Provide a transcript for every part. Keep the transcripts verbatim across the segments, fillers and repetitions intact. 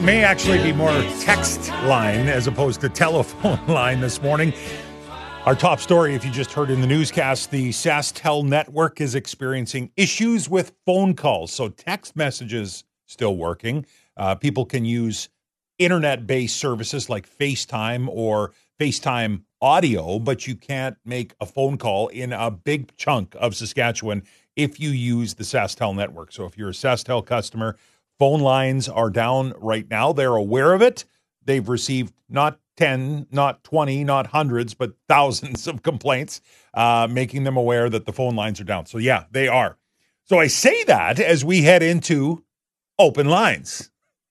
may actually be more text line as opposed to telephone line this morning. Our top story, if you just heard in the newscast, the SaskTel network is experiencing issues with phone calls. So text messages still working. Uh, people can use internet-based services like FaceTime or FaceTime audio, but you can't make a phone call in a big chunk of Saskatchewan if you use the SaskTel network. So if you're a SaskTel customer, phone lines are down right now. They're aware of it. They've received not ten, not twenty, not hundreds, but thousands of complaints, uh, making them aware that the phone lines are down. So yeah, they are. So I say that as we head into open lines.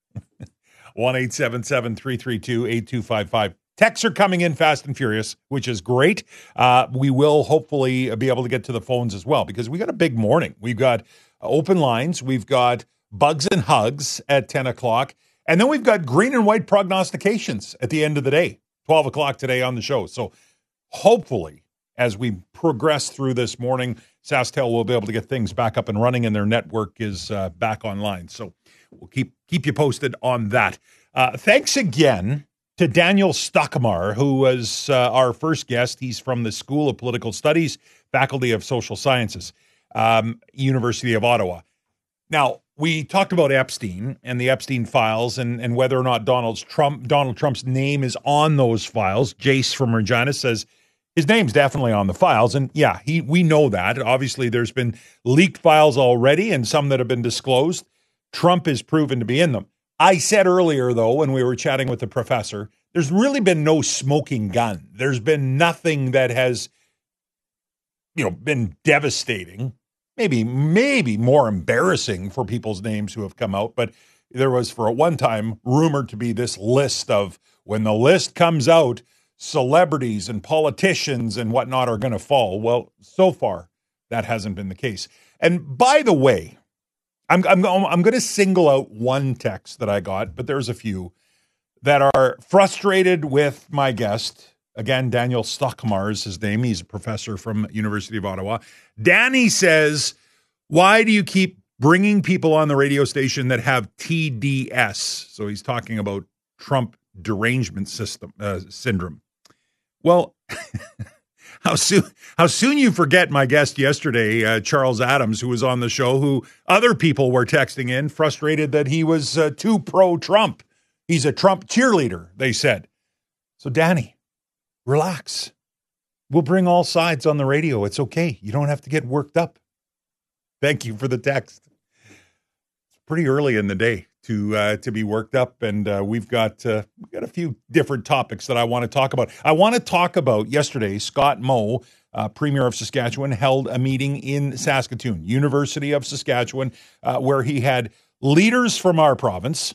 one eight seven seven, three three two, eight two five five. Texts are coming in fast and furious, which is great. Uh, we will hopefully be able to get to the phones as well, because we got a big morning. We've got open lines. We've got Bugs and Hugs at ten o'clock. And then we've got green and white prognostications at the end of the day, twelve o'clock today on the show. So hopefully, as we progress through this morning, SaskTel will be able to get things back up and running, and their network is uh, back online. So we'll keep keep you posted on that. Uh, thanks again to Daniel Stuckmar, who was uh, our first guest. He's from the School of Political Studies, Faculty of Social Sciences, um, University of Ottawa. Now, we talked about Epstein and the Epstein files and, and whether or not Donald Trump Donald Trump's name is on those files. Jace from Regina says his name's definitely on the files. And yeah, he we know that. Obviously, there's been leaked files already and some that have been disclosed. Trump is proven to be in them. I said earlier, though, when we were chatting with the professor, there's really been no smoking gun. There's been nothing that has, you know, been devastating. Maybe, maybe more embarrassing for people's names who have come out. But there was, for a one time, rumored to be this list of, when the list comes out, celebrities and politicians and whatnot are going to fall. Well, so far, that hasn't been the case. And by the way, I'm I'm I'm going to single out one text that I got, but there's a few that are frustrated with my guest. Again, Daniel Stuckmar is his name. He's a professor from University of Ottawa. Danny says, why do you keep bringing people on the radio station that have T D S? So he's talking about Trump derangement system uh, syndrome. Well, how soon how soon you forget my guest yesterday, uh, Charles Adams, who was on the show, who other people were texting in, frustrated that he was uh, too pro-Trump. He's a Trump cheerleader, they said. So, Danny, relax. We'll bring all sides on the radio. It's okay. You don't have to get worked up. Thank you for the text. It's pretty early in the day to uh, to be worked up, and uh, we've got uh, we've got a few different topics that I want to talk about. I want to talk about yesterday. Scott Moe, uh, Premier of Saskatchewan, held a meeting in Saskatoon, University of Saskatchewan, uh, where he had leaders from our province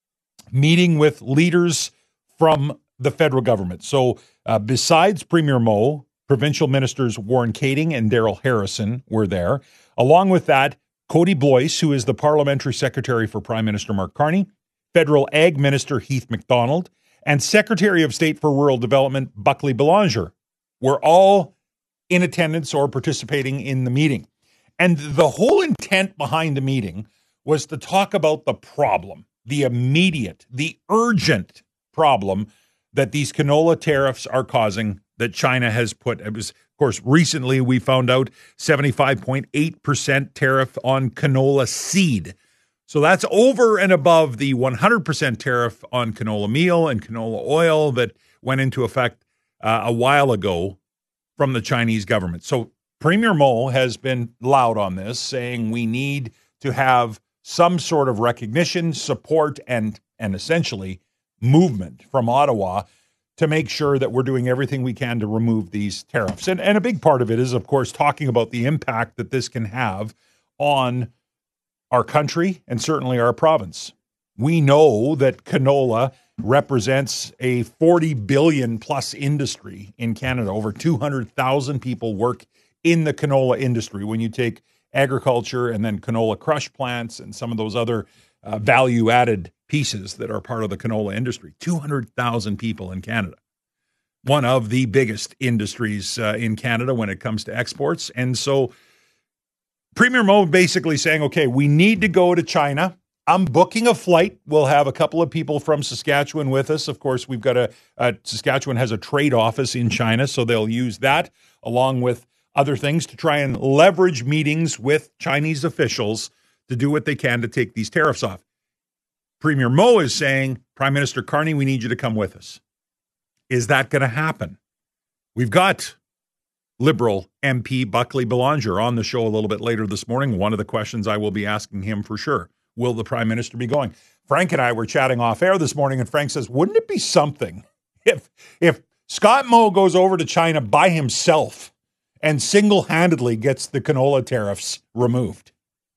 meeting with leaders from the federal government. So uh, besides Premier Moe, provincial ministers Warren Kading and Daryl Harrison were there. Along with that, Cody Blois, who is the parliamentary secretary for Prime Minister Mark Carney, federal ag minister Heath MacDonald, and Secretary of State for Rural Development Buckley Belanger were all in attendance or participating in the meeting. And the whole intent behind the meeting was to talk about the problem, the immediate, the urgent problem that these canola tariffs are causing, that China has put. It was, of course, recently we found out seventy-five point eight percent tariff on canola seed. So that's over and above the one hundred percent tariff on canola meal and canola oil that went into effect uh, a while ago from the Chinese government. So Premier Moe has been loud on this, saying we need to have some sort of recognition, support, and and essentially movement from Ottawa to make sure that we're doing everything we can to remove these tariffs. And, and a big part of it is, of course, talking about the impact that this can have on our country and certainly our province. We know that canola represents a forty billion plus industry in Canada. Over two hundred thousand people work in the canola industry when you take agriculture and then canola crush plants and some of those other uh, value-added pieces that are part of the canola industry. two hundred thousand people in Canada. One of the biggest industries uh, in Canada when it comes to exports. And so Premier Moe basically saying, okay, we need to go to China I'm booking a flight. We'll have a couple of people from Saskatchewan with us. Of course, we've got a, a Saskatchewan has a trade office in China, so they'll use that along with other things to try and leverage meetings with Chinese officials to do what they can to take these tariffs off. Premier Moe is saying, Prime Minister Carney, we need you to come with us. Is that going to happen? We've got Liberal M P Buckley Belanger on the show a little bit later this morning. One of the questions I will be asking him for sure. Will the Prime Minister be going? Frank and I were chatting off air this morning, and Frank says, wouldn't it be something if if Scott Moe goes over to China by himself and single-handedly gets the canola tariffs removed?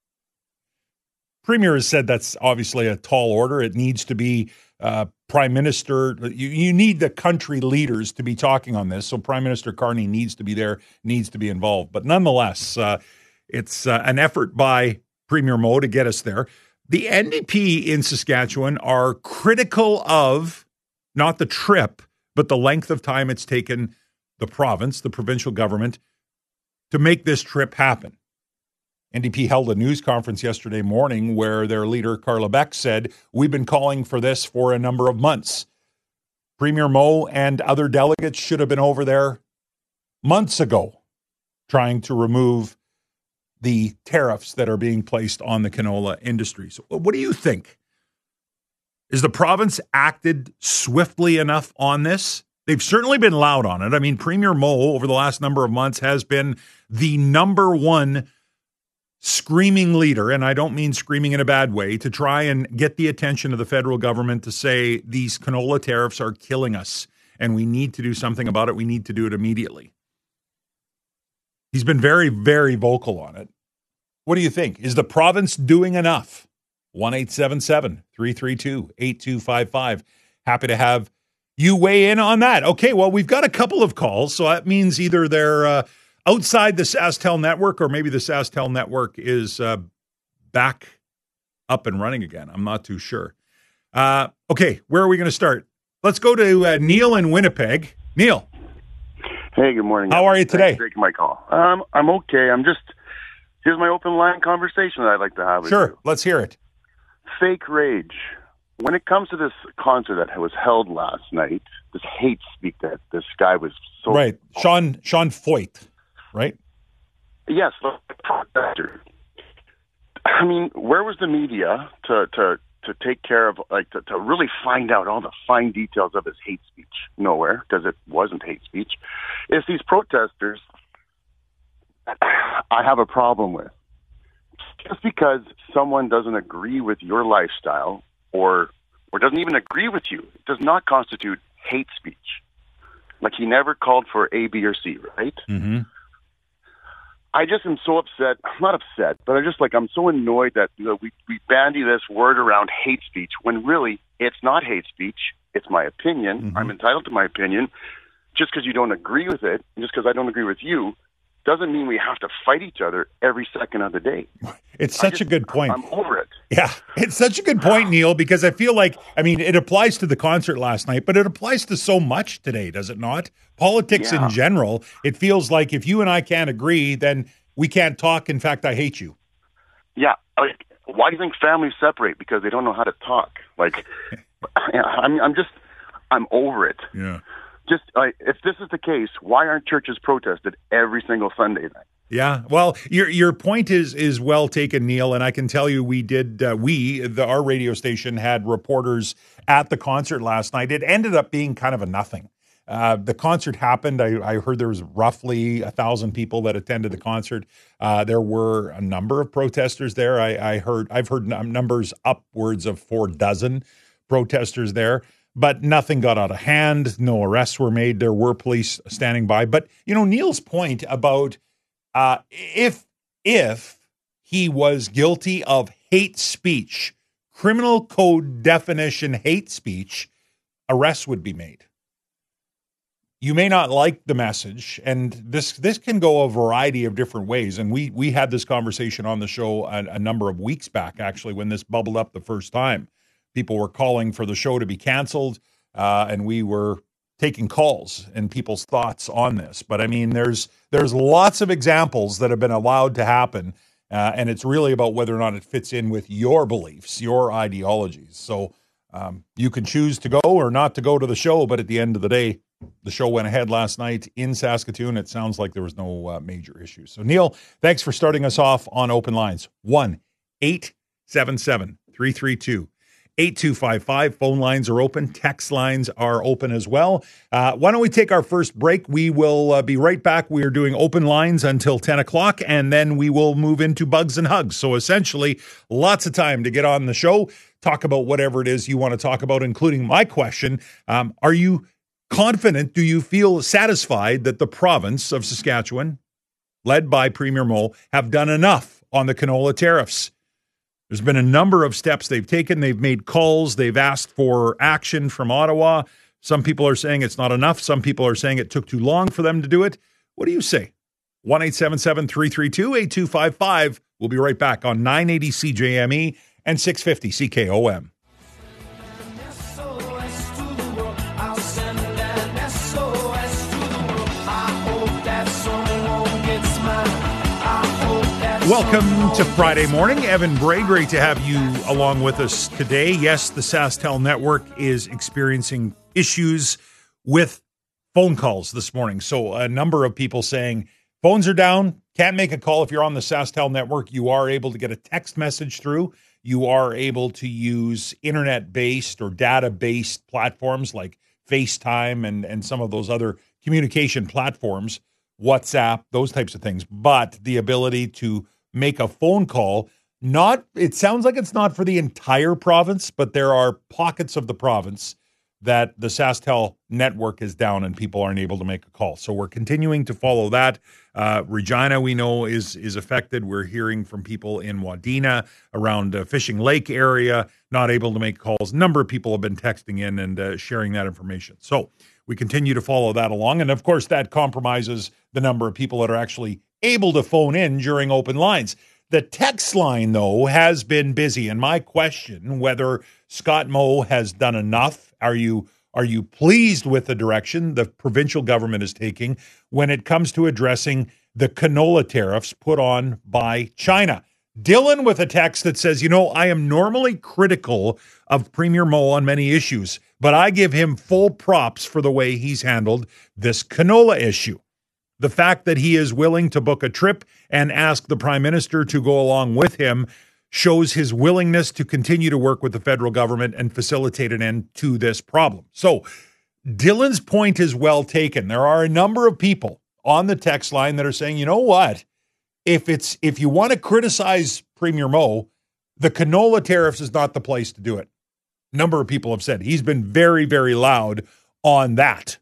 Premier has said that's obviously a tall order. It needs to be uh, Prime Minister. You, you need the country leaders to be talking on this, so Prime Minister Carney needs to be there, needs to be involved. But nonetheless, uh, it's uh, an effort by Premier Moe to get us there. The N D P in Saskatchewan are critical of not the trip, but the length of time it's taken the province, the provincial government, to make this trip happen. N D P held a news conference yesterday morning where their leader, Carla Beck, said, we've been calling for this for a number of months. Premier Moe and other delegates should have been over there months ago trying to remove the tariffs that are being placed on the canola industry. So what do you think? Is the province acted swiftly enough on this? They've certainly been loud on it. I mean, Premier Moe over the last number of months has been the number one screaming leader, and I don't mean screaming in a bad way, to try and get the attention of the federal government to say these canola tariffs are killing us and we need to do something about it. We need to do it immediately. He's been very, very vocal on it. What do you think? Is the province doing enough? one eight seven seven, three three two, eight two five five. Happy to have you weigh in on that. Okay, well, we've got a couple of calls, so that means either they're uh, outside the SaskTel network or maybe the SaskTel network is uh, back up and running again. I'm not too sure. Uh, okay, where are we going to start? Let's go to uh, Neil in Winnipeg. Neil. Hey, good morning. How are you today? Thanks for taking my call. Um, I'm okay. I'm just, here's my open line conversation that I'd like to have with Sure, you. let's hear it. Fake rage. When it comes to this concert that was held last night, this hate speak that this guy was so... Right, Sean Sean Foyt, right? Yes, the protester. I mean, where was the media to, to, to take care of, like, to, to really find out all the fine details of his hate speech? Nowhere, because it wasn't hate speech. It's these protesters I have a problem with. Just because someone doesn't agree with your lifestyle or or doesn't even agree with you, it does not constitute hate speech. Like, he never called for A, B, or C, right? Mm-hmm. I just am so upset. I'm not upset, but I'm just like, I'm so annoyed that, you know, we, we bandy this word around hate speech when really it's not hate speech. It's my opinion. Mm-hmm. I'm entitled to my opinion. Just because you don't agree with it, and just because I don't agree with you, doesn't mean we have to fight each other every second of the day. It's such just, a good point. I'm over it. Yeah, it's such a good point, Neil, because I feel like, I mean, it applies to the concert last night, but it applies to so much today, does it not? Politics yeah. in general, it feels like if you and I can't agree, then we can't talk. In fact, I hate you. Yeah. Like, why do you think families separate? Because they don't know how to talk. Like, I'm, I'm just, I'm over it. Yeah. Just uh, if this is the case, why aren't churches protested every single Sunday night? Yeah, well, your your point is is well taken, Neil, and I can tell you we did uh, we the, our radio station had reporters at the concert last night. It ended up being kind of a nothing. Uh, the concert happened. I, I heard there was roughly a thousand people that attended the concert. Uh, there were a number of protesters there. I, I heard I've heard numbers upwards of four dozen protesters there. But nothing got out of hand. No arrests were made. There were police standing by. But, you know, Neil's point about uh, if if he was guilty of hate speech, criminal code definition hate speech, arrests would be made. You may not like the message, and this this can go a variety of different ways. And we we had this conversation on the show a, a number of weeks back, actually, when this bubbled up the first time. People were calling for the show to be canceled, uh, and we were taking calls and people's thoughts on this. But I mean, there's there's lots of examples that have been allowed to happen, Uh, and it's really about whether or not it fits in with your beliefs, your ideologies. So um, you can choose to go or not to go to the show, but at the end of the day, the show went ahead last night in Saskatoon. It sounds like there was no uh, major issues. So, Neil, thanks for starting us off on Open Lines. one eight seven seven, three three two, eight two five five. Phone lines are open. Text lines are open as well. Uh, why don't we take our first break? We will uh, be right back. We are doing open lines until ten o'clock, and then we will move into Bugs and Hugs. So essentially, lots of time to get on the show, talk about whatever it is you want to talk about, including my question. Um, are you confident? Do you feel satisfied that the province of Saskatchewan, led by Premier Moe, have done enough on the canola tariffs? There's been a number of steps they've taken. They've made calls. They've asked for action from Ottawa. Some people are saying it's not enough. Some people are saying it took too long for them to do it. What do you say? one eight seven seven, three three two, eight two five five. We'll be right back on nine eighty C J M E and six fifty C K O M. Welcome to Friday morning. Evan Bray, great to have you along with us today. Yes, the SaskTel network is experiencing issues with phone calls this morning. So a number of people saying phones are down, can't make a call. If you're on the SaskTel network, you are able to get a text message through. You are able to use internet-based or data-based platforms like FaceTime and, and some of those other communication platforms, WhatsApp, those types of things. But the ability to make a phone call, not, it sounds like it's not for the entire province, but there are pockets of the province that the SaskTel network is down and people aren't able to make a call. So we're continuing to follow that. Uh, Regina, we know, is is affected. We're hearing from people in Wadena, around uh, Fishing Lake area, not able to make calls. A number of people have been texting in and uh, sharing that information. So we continue to follow that along. And of course, that compromises the number of people that are actually able to phone in during open lines. The text line, though, has been busy. And my question, whether Scott Moe has done enough, are you are you pleased with the direction the provincial government is taking when it comes to addressing the canola tariffs put on by China? Dylan with a text that says, you know, I am normally critical of Premier Moe on many issues, but I give him full props for the way he's handled this canola issue. The fact that he is willing to book a trip and ask the Prime Minister to go along with him shows his willingness to continue to work with the federal government and facilitate an end to this problem. So Dylan's point is well taken. There are a number of people on the text line that are saying, you know what? If it's if you want to criticize Premier Moe, the canola tariffs is not the place to do it. A number of people have said he's been very, very loud on that.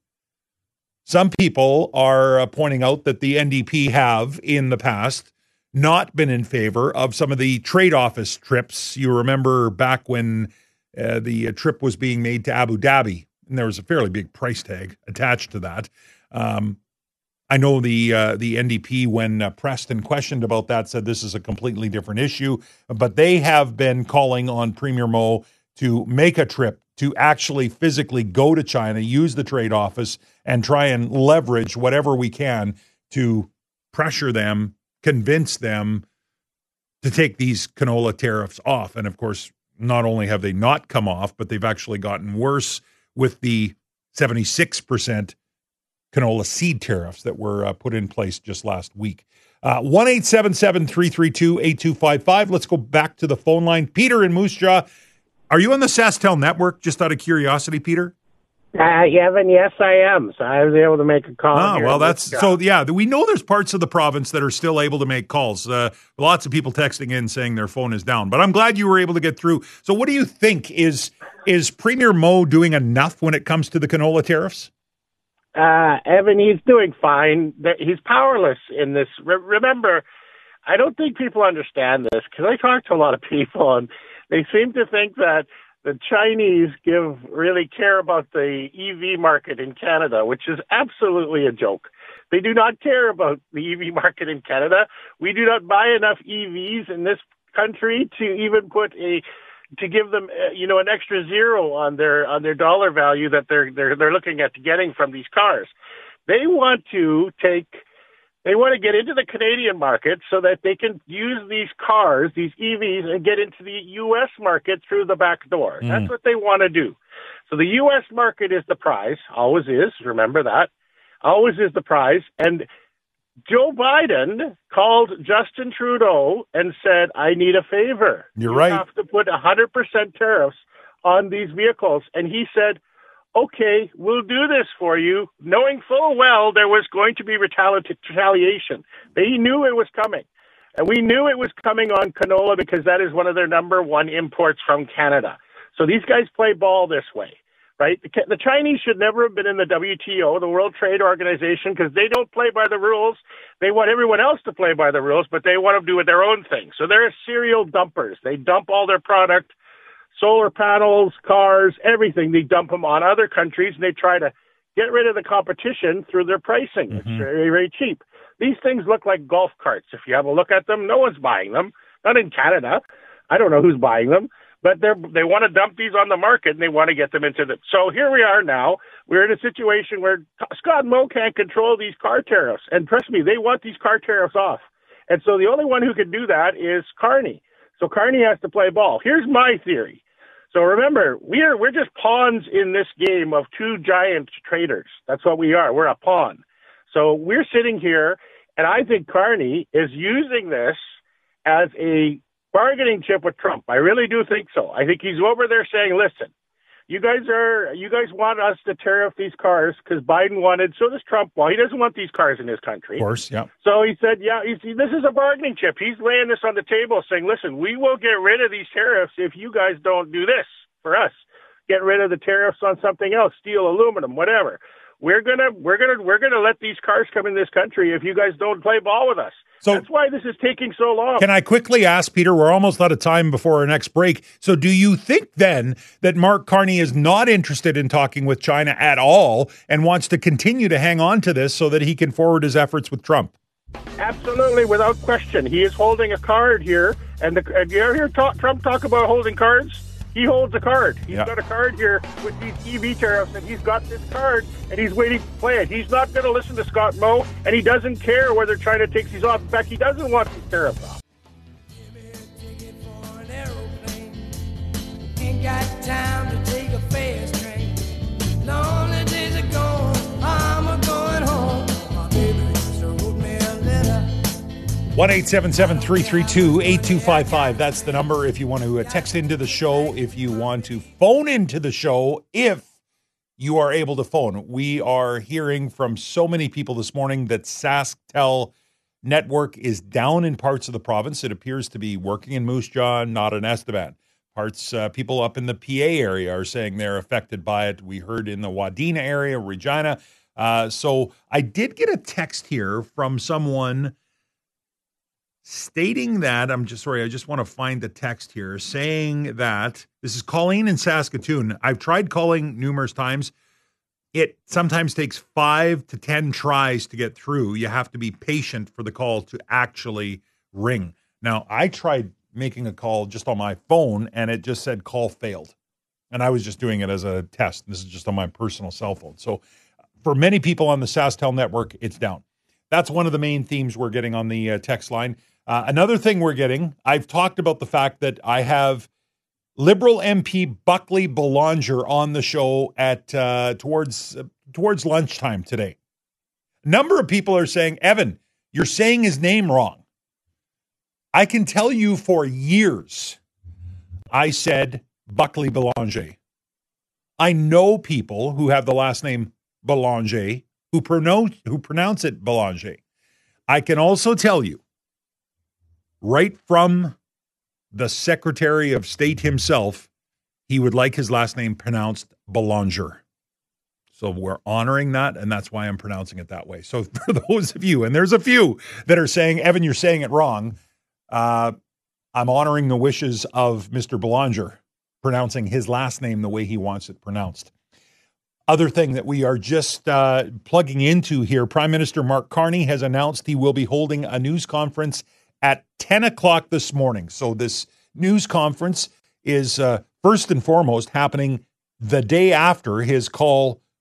Some people are uh, pointing out that the N D P have, in the past, not been in favor of some of the trade office trips. You remember back when uh, the uh, trip was being made to Abu Dhabi, and there was a fairly big price tag attached to that. Um, I know the uh, the N D P, when uh, pressed and questioned about that, said this is a completely different issue. But they have been calling on Premier Moe to make a trip to actually physically go to China, use the trade office, and try and leverage whatever we can to pressure them, convince them to take these canola tariffs off. And of course, not only have they not come off, but they've actually gotten worse with the seventy-six percent canola seed tariffs that were uh, put in place just last week. Uh, one eight seven seven, three three two, eight two five five. Let's go back to the phone line. Peter in Moose Jaw. Are you on the SaskTel network, just out of curiosity, Peter? Uh, Evan, yes, I am. So I was able to make a call. Oh, well, that's so, yeah, we know there's parts of the province that are still able to make calls. Uh, lots of people texting in saying their phone is down, but I'm glad you were able to get through. So what do you think? Is, is Premier Moe doing enough when it comes to the canola tariffs? Uh, Evan, he's doing fine. He's powerless in this. Re- remember, I don't think people understand this, because I talk to a lot of people, and they seem to think that the Chinese give really care about the E V market in Canada, which is absolutely a joke. They do not care about the E V market in Canada. We do not buy enough E Vs in this country to even put a to give them, uh, you know, an extra zero on their on their dollar value that they're they're they're looking at getting from these cars. They want to take They want to get into the Canadian market so that they can use these cars, these E Vs, and get into the U S market through the back door. Mm. That's what they want to do. So the U S market is the prize, always is, remember that, always is the prize. And Joe Biden called Justin Trudeau and said, I need a favor. You're you right. You have to put one hundred percent tariffs on these vehicles. And he said, okay, we'll do this for you, knowing full well there was going to be retali- retaliation. They knew it was coming. And we knew it was coming on canola because that is one of their number one imports from Canada. So these guys play ball this way, right? The, the Chinese should never have been in the W T O, the World Trade Organization, because they don't play by the rules. They want everyone else to play by the rules, but they want to do their own thing. So they're serial dumpers. They dump all their product, solar panels, cars, everything. They dump them on other countries, and they try to get rid of the competition through their pricing. Mm-hmm. It's very, very cheap. These things look like golf carts. If you have a look at them, no one's buying them. Not in Canada. I don't know who's buying them. But they they want to dump these on the market, and they want to get them into the... So here we are now. We're in a situation where Scott Moe can't control these car tariffs. And trust me, they want these car tariffs off. And so the only one who can do that is Carney. So Carney has to play ball. Here's my theory. So remember, we're we're just pawns in this game of two giant traders. That's what we are. We're a pawn. So we're sitting here, and I think Carney is using this as a bargaining chip with Trump. I really do think so. I think he's over there saying, listen, you guys are, you guys want us to tariff these cars because Biden wanted, so does Trump. Well, he doesn't want these cars in his country. Of course, yeah. So he said, yeah, he's, this is a bargaining chip. He's laying this on the table saying, listen, we will get rid of these tariffs if you guys don't do this for us. Get rid of the tariffs on something else, steel, aluminum, whatever. We're gonna, we're gonna, we're gonna let these cars come in this country if you guys don't play ball with us. So that's why this is taking so long. Can I quickly ask, Peter, we're almost out of time before our next break. So do you think then that Mark Carney is not interested in talking with China at all and wants to continue to hang on to this so that he can forward his efforts with Trump? Absolutely, without question. He is holding a card here. And, the, and you ever hear talk, Trump talk about holding cards? He holds a card. He's yeah. got a card here with these E V tariffs, and he's got this card, and he's waiting to play it. He's not going to listen to Scott Moe, and he doesn't care whether China takes these off. In fact, he doesn't want these tariffs off. Give me a ticket for an aeroplane. Ain't got time to take a fast train. Lonely days are gone. I'm a going home. My baby used to wrote me a letter. one eight seven seven, three three two, eight two five five. That's the number if you want to text into the show, if you want to phone into the show, if you are able to phone. We are hearing from so many people this morning that SaskTel network is down in parts of the province. It appears to be working in Moose Jaw, not in Estevan. Parts, uh, people up in the P A area are saying they're affected by it. We heard in the Wadena area, Regina. Uh, so I did get a text here from someone stating that, I'm just sorry, I just want to find the text here, saying that, this is Colleen in Saskatoon. I've tried calling numerous times. It sometimes takes five to ten tries to get through. You have to be patient for the call to actually ring. Now, I tried making a call just on my phone, and it just said call failed. And I was just doing it as a test. This is just on my personal cell phone. So for many people on the SaskTel network, it's down. That's one of the main themes we're getting on the uh, text line. Uh, another thing we're getting, I've talked about the fact that I have Liberal M P Buckley Belanger on the show at uh, towards uh, towards lunchtime today. A number of people are saying, Evan, you're saying his name wrong. I can tell you for years, I said Buckley Belanger. I know people who have the last name Belanger who pronounce who pronounce it Belanger. I can also tell you, right from the Secretary of State himself, he would like his last name pronounced Belanger. So we're honoring that, and that's why I'm pronouncing it that way. So for those of you, and there's a few that are saying, Evan, you're saying it wrong, uh, I'm honoring the wishes of Mister Belanger, pronouncing his last name the way he wants it pronounced. Other thing that we are just uh, plugging into here, Prime Minister Mark Carney has announced he will be holding a news conference at ten o'clock this morning. So this news conference is uh, first and foremost happening the day after his call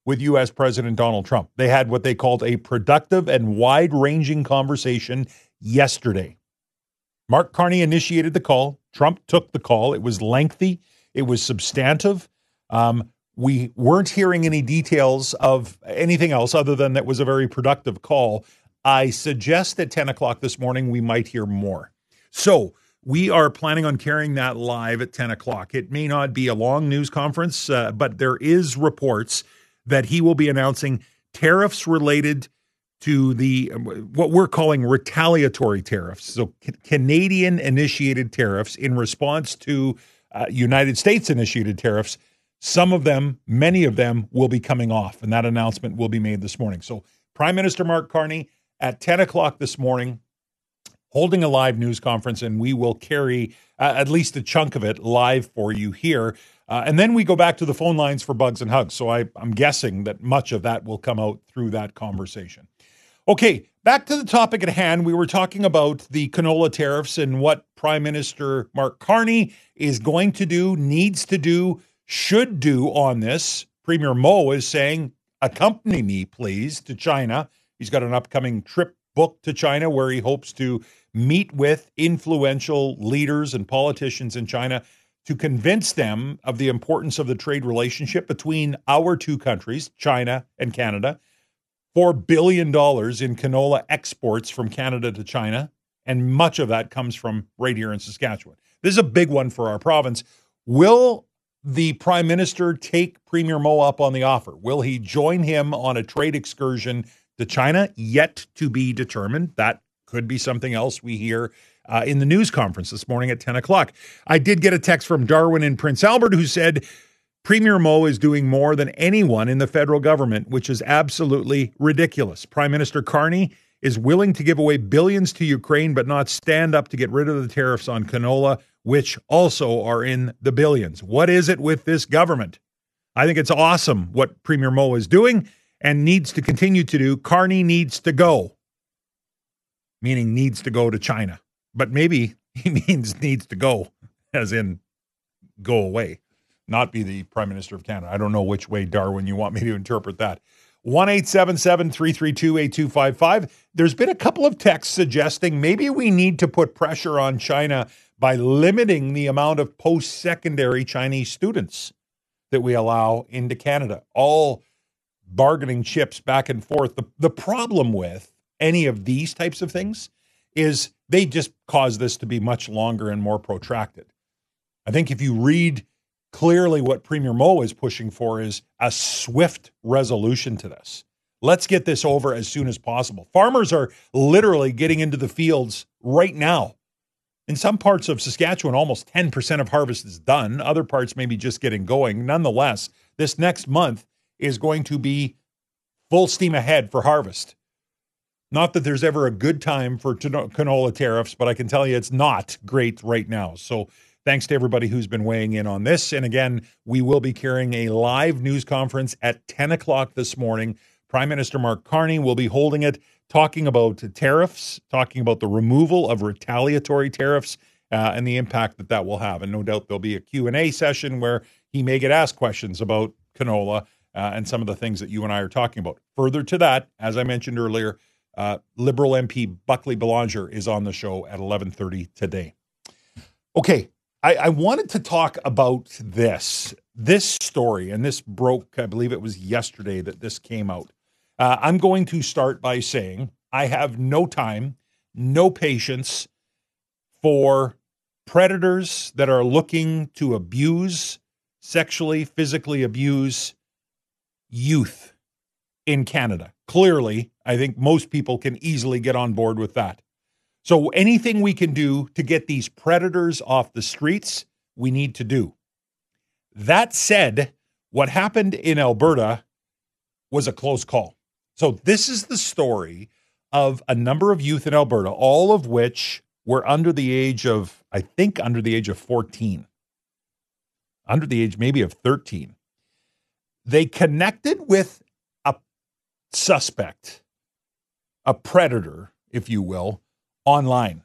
with U S President Donald Trump. They had what they called a productive and wide-ranging conversation yesterday. Mark Carney initiated the call. Trump took the call. It was lengthy. It was substantive. Um, we weren't hearing any details of anything else other than that was a very productive call. I suggest at ten o'clock this morning we might hear more. So we are planning on carrying that live at ten o'clock. It may not be a long news conference, uh, but there is reports that he will be announcing tariffs related to the what we're calling retaliatory tariffs. So ca- Canadian-initiated tariffs in response to uh, United States-initiated tariffs. Some of them, many of them, will be coming off, and that announcement will be made this morning. So Prime Minister Mark Carney at ten o'clock this morning, holding a live news conference, and we will carry uh, at least a chunk of it live for you here. Uh, and then we go back to the phone lines for Bugs and Hugs. So I, I'm guessing that much of that will come out through that conversation. Okay, back to the topic at hand. We were talking about the canola tariffs and what Prime Minister Mark Carney is going to do, needs to do, should do on this. Premier Moe is saying, accompany me, please, to China. He's got an upcoming trip booked to China where he hopes to meet with influential leaders and politicians in China to convince them of the importance of the trade relationship between our two countries, China and Canada. four billion dollars in canola exports from Canada to China, and much of that comes from right here in Saskatchewan. This is a big one for our province. Will the Prime Minister take Premier Moe up on the offer? Will he join him on a trade excursion to China? Yet to be determined. That could be something else we hear uh, in the news conference this morning at ten o'clock. I did get a text from Darwin in Prince Albert who said, Premier Moe is doing more than anyone in the federal government, which is absolutely ridiculous. Prime Minister Carney is willing to give away billions to Ukraine, but not stand up to get rid of the tariffs on canola, which also are in the billions. What is it with this government? I think it's awesome what Premier Moe is doing and needs to continue to do. Carney needs to go, meaning needs to go to China. But maybe he means needs to go, as in go away, not be the Prime Minister of Canada. I don't know which way, Darwin, you want me to interpret that. one eight seven seven, three three two, eight two five five. There's been a couple of texts suggesting maybe we need to put pressure on China by limiting the amount of post-secondary Chinese students that we allow into Canada. All bargaining chips back and forth. The, the problem with any of these types of things is they just cause this to be much longer and more protracted. I think if you read clearly what Premier Moe is pushing for is a swift resolution to this. Let's get this over as soon as possible. Farmers are literally getting into the fields right now. In some parts of Saskatchewan, almost ten percent of harvest is done. Other parts maybe just getting going. Nonetheless, this next month is going to be full steam ahead for harvest. Not that there's ever a good time for canola tariffs, but I can tell you it's not great right now. So thanks to everybody who's been weighing in on this. And again, we will be carrying a live news conference at ten o'clock this morning. Prime Minister Mark Carney will be holding it, talking about tariffs, talking about the removal of retaliatory tariffs uh, and the impact that that will have. And no doubt there'll be a Q and A session where he may get asked questions about canola uh, and some of the things that you and I are talking about. Further to that, as I mentioned earlier, uh, Liberal M P Buckley Belanger is on the show at eleven thirty today. Okay. I, I wanted to talk about this, this story, and this broke, I believe it was yesterday that this came out. Uh, I'm going to start by saying I have no time, no patience for predators that are looking to abuse, sexually, physically abuse youth in Canada. Clearly, I think most people can easily get on board with that. So anything we can do to get these predators off the streets, we need to do. That said, what happened in Alberta was a close call. So this is the story of a number of youth in Alberta, all of which were under the age of, I think, under the age of fourteen. Under the age maybe of thirteen. They connected with a suspect, a predator, if you will, online.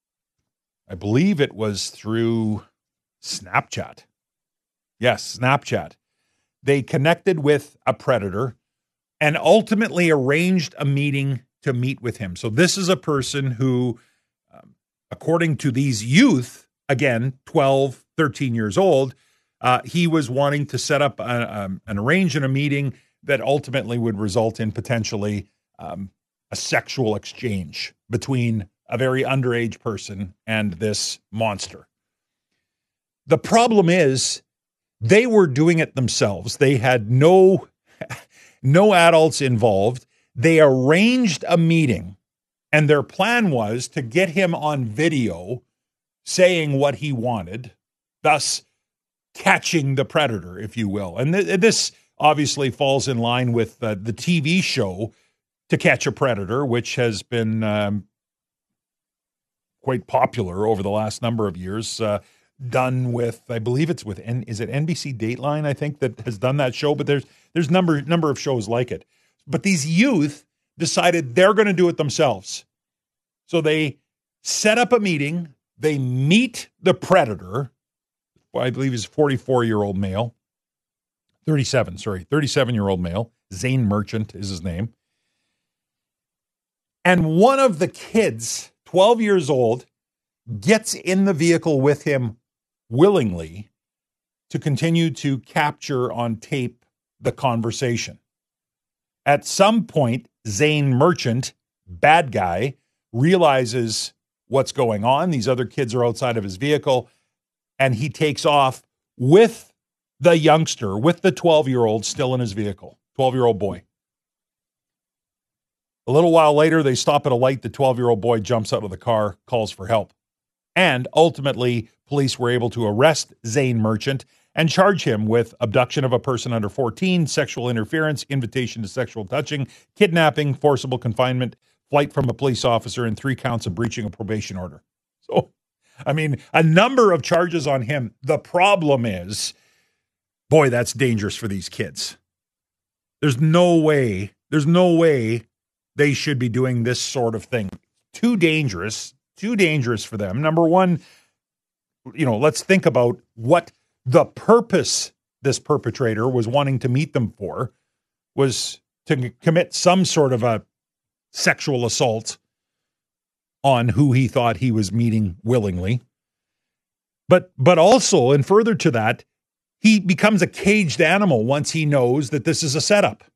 I believe it was through Snapchat. Yes, Snapchat. They connected with a predator and ultimately arranged a meeting to meet with him. So this is a person who, um, according to these youth, again, twelve, thirteen years old, uh, he was wanting to set up a, um, an arrange in a meeting that ultimately would result in potentially um, a sexual exchange between a very underage person and this monster. The problem is they were doing it themselves. They had no, no adults involved. They arranged a meeting, and their plan was to get him on video saying what he wanted, thus catching the predator, if you will. And th- this obviously falls in line with uh, the T V show To Catch a Predator, which has been um, quite popular over the last number of years, uh, done with, I believe it's with, N- is it N B C Dateline, I think, that has done that show, but there's there's number number of shows like it. But these youth decided they're going to do it themselves. So they set up a meeting, they meet the predator, I believe he's a forty-four-year-old male, thirty-seven, sorry, thirty-seven-year-old male, Zane Merchant is his name. And one of the kids, twelve years old, gets in the vehicle with him willingly to continue to capture on tape the conversation. At some point, Zane Merchant, bad guy, realizes what's going on. These other kids are outside of his vehicle, and he takes off with the youngster, with the twelve-year-old still in his vehicle, twelve-year-old boy. A little while later, they stop at a light. The twelve-year-old boy jumps out of the car, calls for help. And ultimately, police were able to arrest Zane Merchant and charge him with abduction of a person under fourteen, sexual interference, invitation to sexual touching, kidnapping, forcible confinement, flight from a police officer, and three counts of breaching a probation order. So, I mean, a number of charges on him. The problem is, boy, that's dangerous for these kids. There's no way, there's no way they should be doing this sort of thing. Too dangerous, too dangerous for them. Number one, you know, let's think about what the purpose this perpetrator was wanting to meet them for, was to commit some sort of a sexual assault on who he thought he was meeting willingly. But but also, and further to that, he becomes a caged animal once he knows that this is a setup.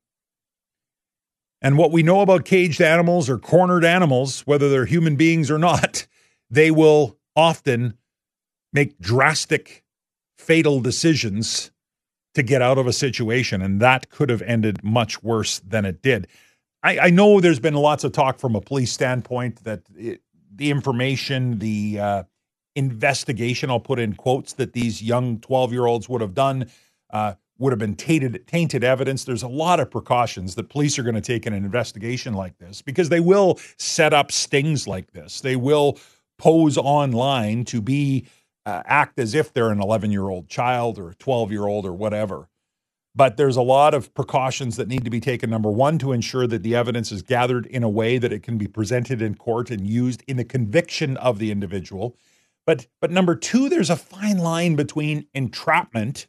And what we know about caged animals or cornered animals, whether they're human beings or not, they will often make drastic, fatal decisions to get out of a situation. And that could have ended much worse than it did. I, I know there's been lots of talk from a police standpoint that it, the information, the uh, investigation, I'll put in quotes, that these young twelve-year-olds would have done uh, would have been tainted, tainted evidence. There's a lot of precautions that police are going to take in an investigation like this, because they will set up stings like this. They will pose online to be uh, act as if they're an eleven-year-old child or a twelve-year-old or whatever. But there's a lot of precautions that need to be taken. Number one, to ensure that the evidence is gathered in a way that it can be presented in court and used in the conviction of the individual. But but number two, there's a fine line between entrapment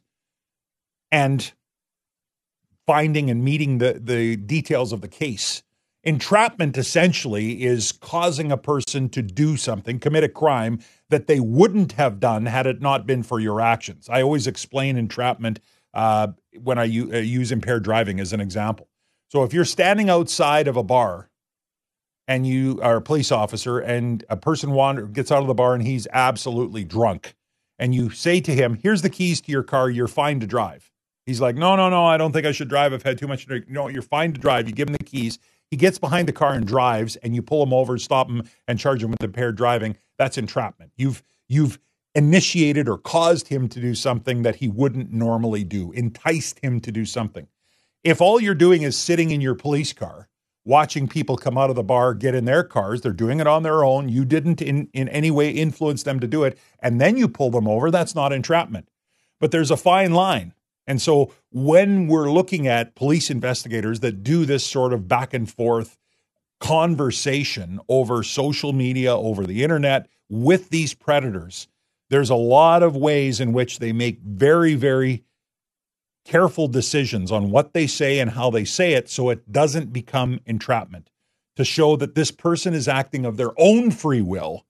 and finding and meeting the, the details of the case. Entrapment essentially is causing a person to do something, commit a crime that they wouldn't have done had it not been for your actions. I always explain entrapment uh, when I u- uh, use impaired driving as an example. So if you're standing outside of a bar and you are a police officer and a person wander, gets out of the bar and he's absolutely drunk, and you say to him, here's the keys to your car, you're fine to drive. He's like, no, no, no, I don't think I should drive. I've had too much to drink. No, you're fine to drive. You give him the keys. He gets behind the car and drives, and you pull him over, stop him, and charge him with impaired driving. That's entrapment. You've you've initiated or caused him to do something that he wouldn't normally do, enticed him to do something. If all you're doing is sitting in your police car, watching people come out of the bar, get in their cars, they're doing it on their own, you didn't in, in any way influence them to do it, and then you pull them over, that's not entrapment. But there's a fine line. And so when we're looking at police investigators that do this sort of back and forth conversation over social media, over the internet with these predators, there's a lot of ways in which they make very, very careful decisions on what they say and how they say it so it doesn't become entrapment, to show that this person is acting of their own free will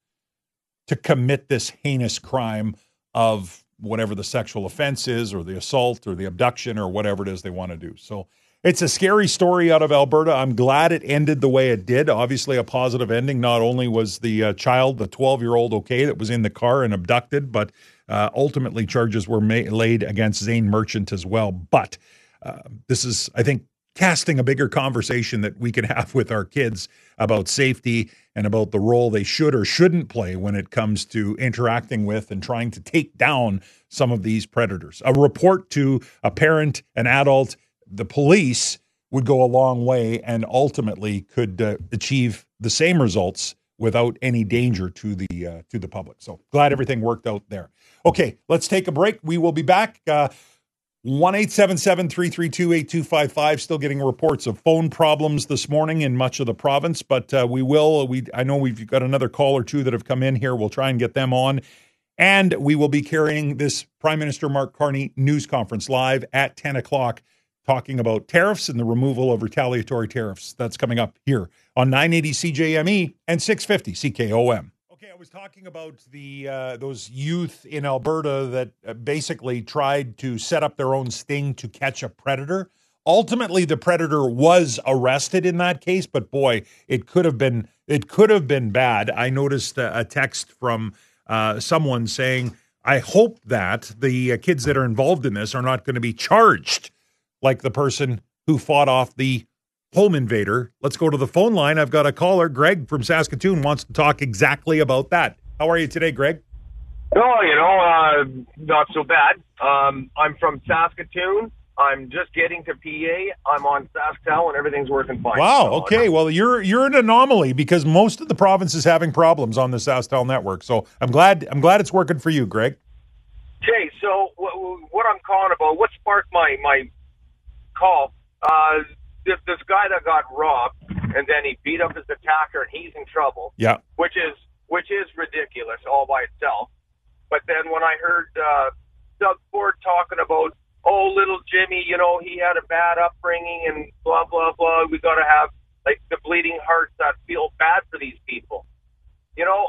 to commit this heinous crime of whatever the sexual offense is, or the assault or the abduction or whatever it is they want to do. So it's a scary story out of Alberta. I'm glad it ended the way it did. Obviously a positive ending. Not only was the uh, child, the twelve-year-old, okay, that was in the car and abducted, but uh, ultimately charges were ma- laid against Zane Merchant as well. But uh, this is, I think, casting a bigger conversation that we can have with our kids about safety and about the role they should or shouldn't play when it comes to interacting with and trying to take down some of these predators. A report to a parent, an adult, the police would go a long way and ultimately could uh, achieve the same results without any danger to the uh, to the public. So glad everything worked out there. Okay, let's take a break. We will be back. Uh, one eight seven seven, three three two, eight two five five. Still getting reports of phone problems this morning in much of the province, but uh, we will. We I know we've got another call or two that have come in here. We'll try and get them on. And we will be carrying this Prime Minister Mark Carney news conference live at ten o'clock, talking about tariffs and the removal of retaliatory tariffs. That's coming up here on nine eighty C J M E and six fifty C K O M. Okay, I was talking about the uh, those youth in Alberta that uh, basically tried to set up their own sting to catch a predator. Ultimately, the predator was arrested in that case, but boy, it could have been it could have been bad. I noticed a, a text from uh, someone saying, "I hope that the uh, kids that are involved in this are not going to be charged like the person who fought off the home invader." Let's go to the phone line. I've got a caller. Greg from Saskatoon wants to talk exactly about that. How are you today, Greg? Oh, you know, uh, not so bad. Um, I'm from Saskatoon. I'm just getting to P A. I'm on SaskTel, and everything's working fine. Wow. So, okay. Well, you're you're an anomaly because most of the province is having problems on the SaskTel network. So I'm glad I'm glad it's working for you, Greg. Okay. So w- what I'm calling about, what sparked my my call? Uh, this, this guy that got robbed, and then he beat up his attacker, and he's in trouble. Yeah. Which is which is ridiculous all by itself. But then when I heard uh, Doug Ford talking about, oh, little Jimmy, you know, he had a bad upbringing and blah, blah, blah. We got to have, like, the bleeding hearts that feel bad for these people. You know,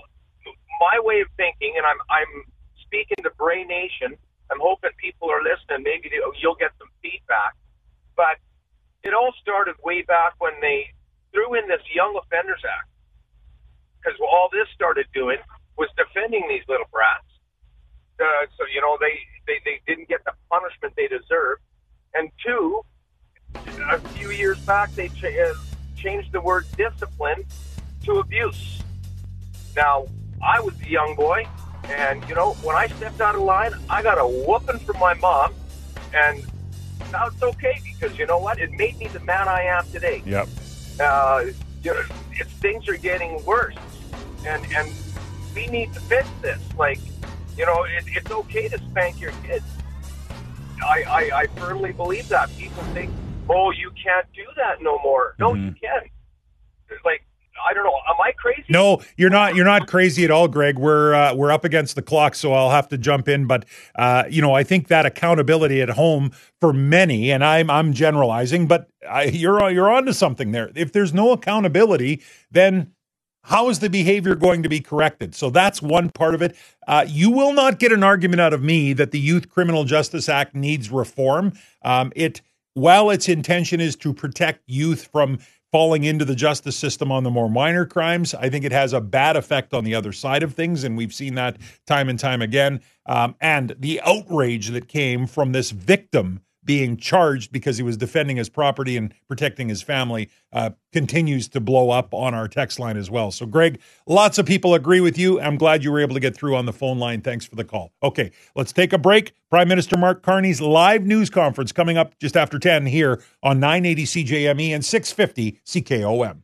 my way of thinking, and I'm I'm speaking to Bray Nation, I'm hoping people are listening. Maybe you'll get some feedback. But it all started way back when they threw in this Young Offenders Act. Because all this started doing was defending these little brats. Uh, so, you know, they, they, they didn't get the punishment they deserved. And two, a few years back, they ch- uh, changed the word discipline to abuse. Now, I was a young boy, and, you know, when I stepped out of line, I got a whooping from my mom, and now it's okay because, you know what, it made me the man I am today. Yep. Uh, you know, it's, things are getting worse, and, and we need to fix this. Like, you know, it, it's okay to spank your kids. I, I, I firmly believe that. People think, oh, you can't do that no more. No, mm-hmm. you can. Like, I don't know. Am I crazy? No, you're not. You're not crazy at all, Greg. We're uh, we're up against the clock, so I'll have to jump in. But uh, you know, I think that accountability at home for many, and I'm I'm generalizing, but I, you're you're onto something there. If there's no accountability, then how is the behavior going to be corrected? So that's one part of it. Uh, you will not get an argument out of me that the Youth Criminal Justice Act needs reform. Um, it, while its intention is to protect youth from falling into the justice system on the more minor crimes, I think it has a bad effect on the other side of things, and we've seen that time and time again. Um, and the outrage that came from this victim being charged because he was defending his property and protecting his family uh, continues to blow up on our text line as well. So, Greg, lots of people agree with you. I'm glad you were able to get through on the phone line. Thanks for the call. Okay, let's take a break. Prime Minister Mark Carney's live news conference coming up just after ten here on nine eighty C J M E and six fifty C K O M.